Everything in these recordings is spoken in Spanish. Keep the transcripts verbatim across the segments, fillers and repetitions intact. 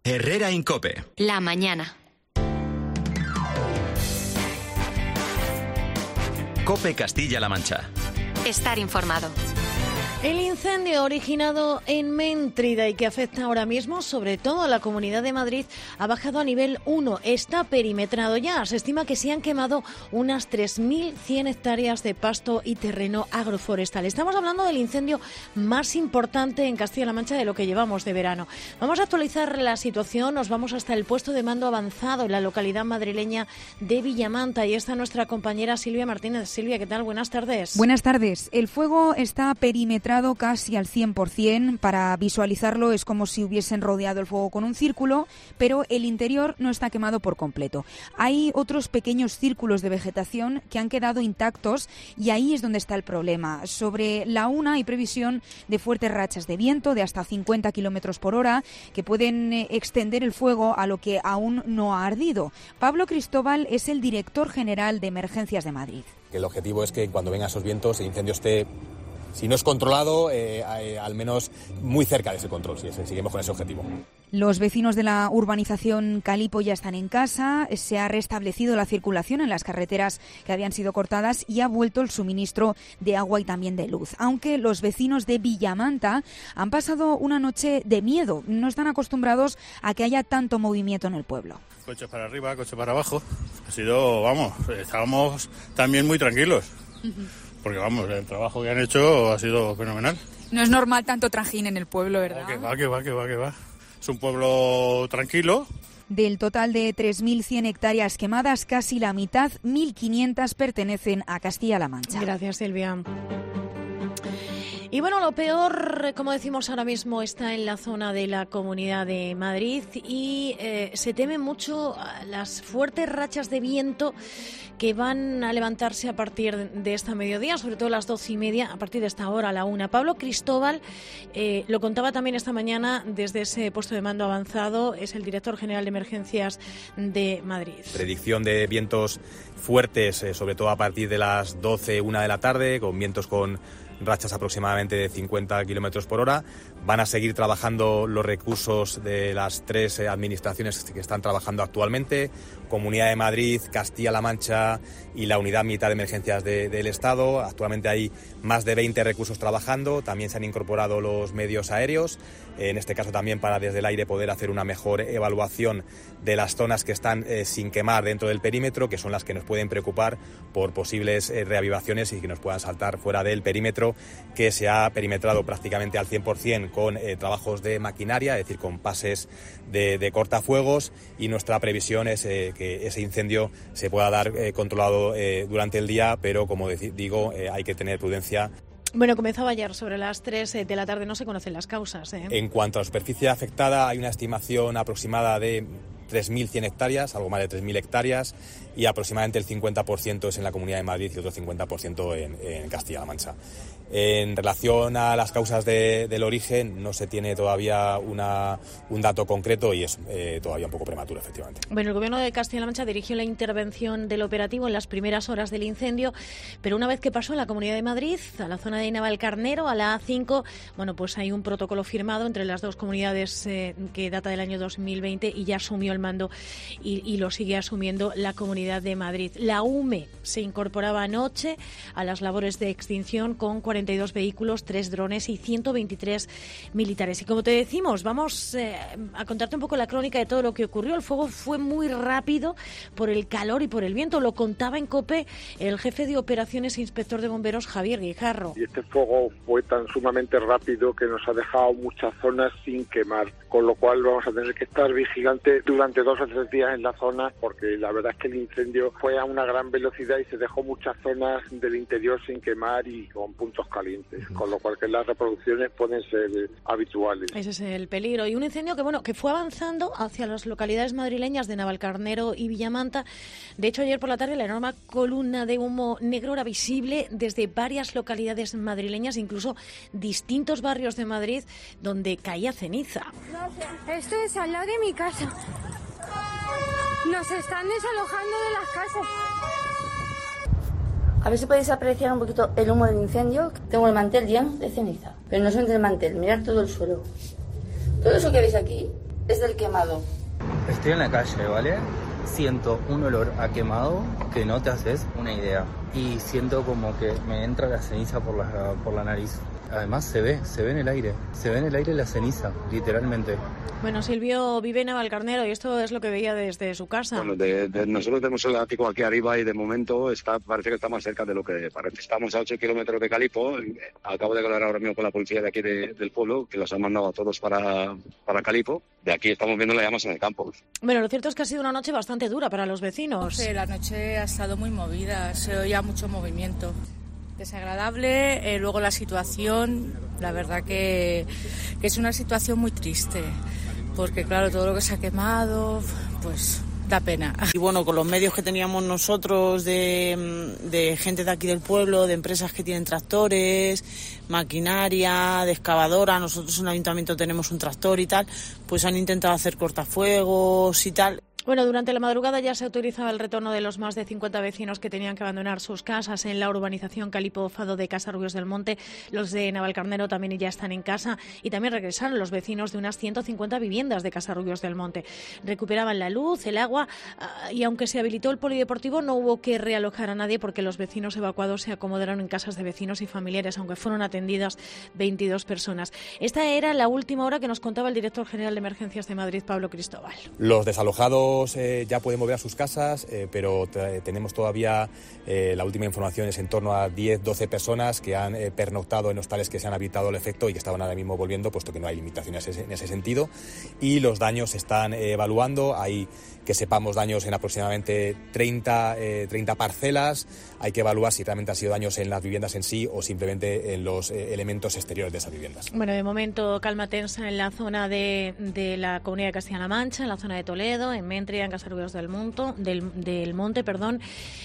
Herrera en COPE. La mañana. COPE Castilla-La Mancha. Estar informado. El incendio originado en Méntrida y que afecta ahora mismo sobre todo a la Comunidad de Madrid ha bajado a nivel uno. Está perimetrado ya. Se estima que se han quemado unas tres mil cien hectáreas de pasto y terreno agroforestal. Estamos hablando del incendio más importante en Castilla-La Mancha de lo que llevamos de verano. Vamos a actualizar la situación. Nos vamos hasta el puesto de mando avanzado en la localidad madrileña de Villamanta. Y está nuestra compañera Silvia Martínez. Silvia, ¿qué tal? Buenas tardes. Buenas tardes. El fuego está perimetrado casi al cien por ciento. Para visualizarlo es como si hubiesen rodeado el fuego con un círculo, pero el interior no está quemado por completo. Hay otros pequeños círculos de vegetación que han quedado intactos y ahí es donde está el problema. Sobre la una hay previsión de fuertes rachas de viento de hasta cincuenta kilómetros por hora que pueden extender el fuego a lo que aún no ha ardido. Pablo Cristóbal es el director general de Emergencias de Madrid. El objetivo es que cuando vengan esos vientos el incendio esté, si no es controlado, eh, eh, al menos muy cerca de ese control, si seguimos con ese objetivo. Los vecinos de la urbanización Calipo ya están en casa, se ha restablecido la circulación en las carreteras que habían sido cortadas y ha vuelto el suministro de agua y también de luz. Aunque los vecinos de Villamanta han pasado una noche de miedo, no están acostumbrados a que haya tanto movimiento en el pueblo. Coches para arriba, coches para abajo, ha sido, vamos, estábamos también muy tranquilos. Porque, vamos, el trabajo que han hecho ha sido fenomenal. No es normal tanto trajín en el pueblo, ¿verdad? No, que va, que va, que va, que va. Es un pueblo tranquilo. Del total de tres mil cien hectáreas quemadas, casi la mitad, mil quinientas, pertenecen a Castilla-La Mancha. Gracias, Silvia. Y bueno, lo peor, como decimos ahora mismo, está en la zona de la Comunidad de Madrid y eh, se temen mucho las fuertes rachas de viento que van a levantarse a partir de esta mediodía, sobre todo a las doce y media, a partir de esta hora, a la una. Pablo Cristóbal eh, lo contaba también esta mañana desde ese puesto de mando avanzado, es el director general de Emergencias de Madrid. Predicción de vientos fuertes, eh, sobre todo a partir de las doce, una de la tarde, con vientos con rachas aproximadamente de cincuenta kilómetros por hora. Van a seguir trabajando los recursos de las tres administraciones que están trabajando actualmente, Comunidad de Madrid, Castilla-La Mancha y la Unidad Militar de Emergencias de, del Estado. Actualmente hay más de veinte recursos trabajando, también se han incorporado los medios aéreos, en este caso también para desde el aire poder hacer una mejor evaluación de las zonas que están eh, sin quemar dentro del perímetro, que son las que nos pueden preocupar por posibles eh, reavivaciones y que nos puedan saltar fuera del perímetro, que se ha perimetrado prácticamente al cien por ciento con eh, trabajos de maquinaria, es decir, con pases de, de cortafuegos, y nuestra previsión es eh, que ese incendio se pueda dar eh, controlado eh, durante el día, pero como dec- digo, eh, hay que tener prudencia. Bueno, comenzaba ayer sobre las tres de la tarde, no se conocen las causas, ¿eh? En cuanto a la superficie afectada, hay una estimación aproximada de tres mil cien hectáreas, algo más de tres mil hectáreas, y aproximadamente el cincuenta por ciento es en la Comunidad de Madrid y el otro cincuenta por ciento en, en Castilla-La Mancha. En relación a las causas de, del origen, no se tiene todavía una, un dato concreto y es eh, todavía un poco prematuro, efectivamente. Bueno, el Gobierno de Castilla-La Mancha dirigió la intervención del operativo en las primeras horas del incendio, pero una vez que pasó a la Comunidad de Madrid, a la zona de Navalcarnero, a la A cinco, bueno, pues hay un protocolo firmado entre las dos comunidades eh, que data del año dos mil veinte y ya asumió el mando y, y lo sigue asumiendo la Comunidad de Madrid. La U M E se incorporaba anoche a las labores de extinción con cuarenta y dos vehículos, tres drones y ciento veintitrés militares. Y como te decimos, vamos eh, a contarte un poco la crónica de todo lo que ocurrió. El fuego fue muy rápido por el calor y por el viento. Lo contaba en COPE el jefe de operaciones e inspector de bomberos, Javier Guijarro. Y este fuego fue tan sumamente rápido que nos ha dejado muchas zonas sin quemar, con lo cual vamos a tener que estar vigilantes durante dos o tres días en la zona, porque la verdad es que el incendio fue a una gran velocidad y se dejó muchas zonas del interior sin quemar y con puntos calientes, con lo cual que las reproducciones pueden ser habituales. Ese es el peligro. Y un incendio que bueno que fue avanzando hacia las localidades madrileñas de Navalcarnero y Villamanta. De hecho, ayer por la tarde la enorme columna de humo negro era visible desde varias localidades madrileñas, incluso distintos barrios de Madrid donde caía ceniza. Esto es al lado de mi casa. Nos están desalojando de las casas. A ver si podéis apreciar un poquito el humo del incendio. Tengo el mantel lleno de ceniza, pero no solamente el mantel, mirad todo el suelo. Todo eso que veis aquí es del quemado. Estoy en la calle, ¿vale? Siento un olor a quemado que no te haces una idea. Y siento como que me entra la ceniza por la, por la nariz. Además se ve, se ve en el aire, se ve en el aire la ceniza, literalmente. Bueno, Silvio vive en Navalcarnero y esto es lo que veía desde su casa. Bueno, de, de, nosotros tenemos el ático aquí arriba y de momento está, parece que está más cerca de lo que parece. Estamos a ocho kilómetros de Calipo. Acabo de hablar ahora mismo con la policía de aquí de, del pueblo, que los han mandado a todos para, para Calipo. De aquí estamos viendo las llamas en el campo. Bueno, lo cierto es que ha sido una noche bastante dura para los vecinos. Sí, la noche ha estado muy movida, se oía mucho movimiento. Desagradable, eh, luego la situación, la verdad que, que es una situación muy triste, porque claro, todo lo que se ha quemado, pues da pena. Y bueno, con los medios que teníamos nosotros de, de gente de aquí del pueblo, de empresas que tienen tractores, maquinaria, de excavadora, nosotros en el ayuntamiento tenemos un tractor y tal, pues han intentado hacer cortafuegos y tal. Bueno, durante la madrugada ya se autorizaba el retorno de los más de cincuenta vecinos que tenían que abandonar sus casas en la urbanización Calipo Fado de Casarrubios del Monte. Los de Navalcarnero también ya están en casa y también regresaron los vecinos de unas ciento cincuenta viviendas de Casarrubios del Monte. Recuperaban la luz, el agua y aunque se habilitó el polideportivo no hubo que realojar a nadie porque los vecinos evacuados se acomodaron en casas de vecinos y familiares, aunque fueron atendidas veintidós personas. Esta era la última hora que nos contaba el director general de Emergencias de Madrid, Pablo Cristóbal. Los desalojados Eh, ya pueden volver a sus casas, eh, pero t- tenemos todavía, eh, la última información es en torno a diez doce personas que han eh, pernoctado en hostales que se han habitado al efecto y que estaban ahora mismo volviendo, puesto que no hay limitaciones en ese sentido. Y los daños se están eh, evaluando. Hay, que sepamos, daños en aproximadamente treinta, eh, treinta parcelas. Hay que evaluar si realmente han sido daños en las viviendas en sí o simplemente en los eh, elementos exteriores de esas viviendas. Bueno, de momento calma tensa en la zona de, de la Comunidad de Castilla-La Mancha, en la zona de Toledo, en Mentria, en Casarrubios del, Monto, del, del Monte, perdón,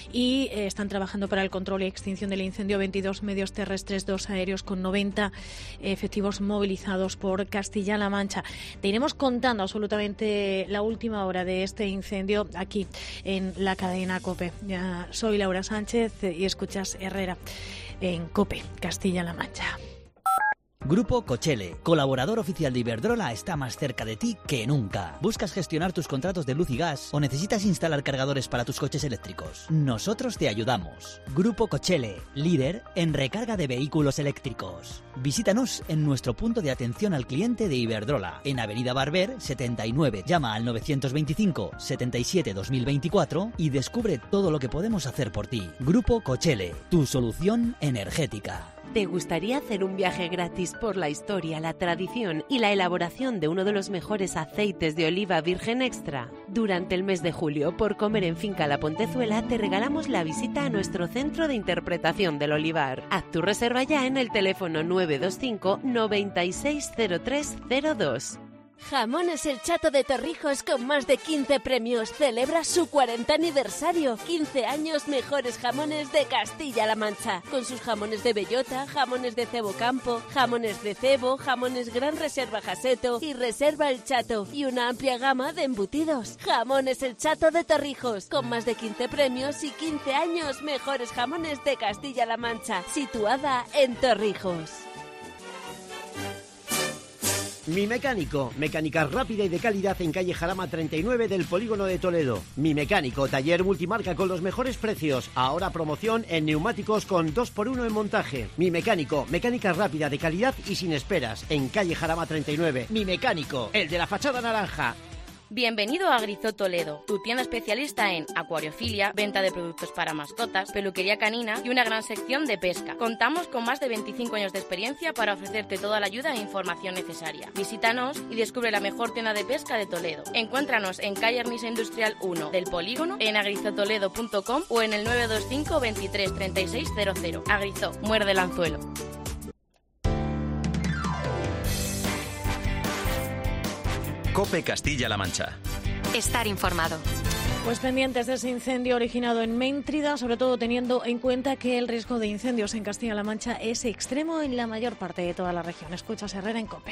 y eh, están trabajando para el control y extinción del incendio veintidós medios terrestres, dos aéreos con noventa efectivos movilizados por Castilla-La Mancha. Te iremos contando absolutamente la última hora de este incendio aquí en la cadena COPE. Ya soy Laura Sánchez y escuchas Herrera en COPE, Castilla-La Mancha. Grupo Cochele, colaborador oficial de Iberdrola, está más cerca de ti que nunca. ¿Buscas gestionar tus contratos de luz y gas o necesitas instalar cargadores para tus coches eléctricos? Nosotros te ayudamos. Grupo Cochele, líder en recarga de vehículos eléctricos. Visítanos en nuestro punto de atención al cliente de Iberdrola, en Avenida Barber setenta y nueve. Llama al novecientos veinticinco setenta y siete dos mil veinticuatro y descubre todo lo que podemos hacer por ti. Grupo Cochele, tu solución energética. ¿Te gustaría hacer un viaje gratis por la historia, la tradición y la elaboración de uno de los mejores aceites de oliva virgen extra? Durante el mes de julio, por comer en Finca La Pontezuela, te regalamos la visita a nuestro centro de interpretación del olivar. Haz tu reserva ya en el teléfono nueve dos cinco noventa y seis cero tres cero dos. Jamones El Chato de Torrijos con más de quince premios. Celebra su cuarenta aniversario. quince años mejores jamones de Castilla-La Mancha. Con sus jamones de bellota, jamones de cebo campo, jamones de cebo, jamones Gran Reserva Jaseto y Reserva El Chato. Y una amplia gama de embutidos. Jamones El Chato de Torrijos. Con más de quince premios y quince años mejores jamones de Castilla-La Mancha. Situada en Torrijos. Mi Mecánico, mecánica rápida y de calidad en calle Jarama treinta y nueve del Polígono de Toledo. Mi Mecánico, taller multimarca con los mejores precios. Ahora promoción en neumáticos con dos por uno en montaje. Mi Mecánico, mecánica rápida de calidad y sin esperas. En calle Jarama treinta y nueve. Mi Mecánico, el de la fachada naranja. Bienvenido a Grisó Toledo, tu tienda especialista en acuariofilia, venta de productos para mascotas, peluquería canina y una gran sección de pesca. Contamos con más de veinticinco años de experiencia para ofrecerte toda la ayuda e información necesaria. Visítanos y descubre la mejor tienda de pesca de Toledo. Encuéntranos en calle Arnisa Industrial uno del Polígono, en agrizotoledo punto com o en el nueve dos cinco veintitrés treinta y seis cero cero. Agrizó, muerde el anzuelo. COPE Castilla-La Mancha. Estar informado. Pues pendientes de ese incendio originado en Méntrida, sobre todo teniendo en cuenta que el riesgo de incendios en Castilla-La Mancha es extremo en la mayor parte de toda la región. Escuchas Herrera en COPE.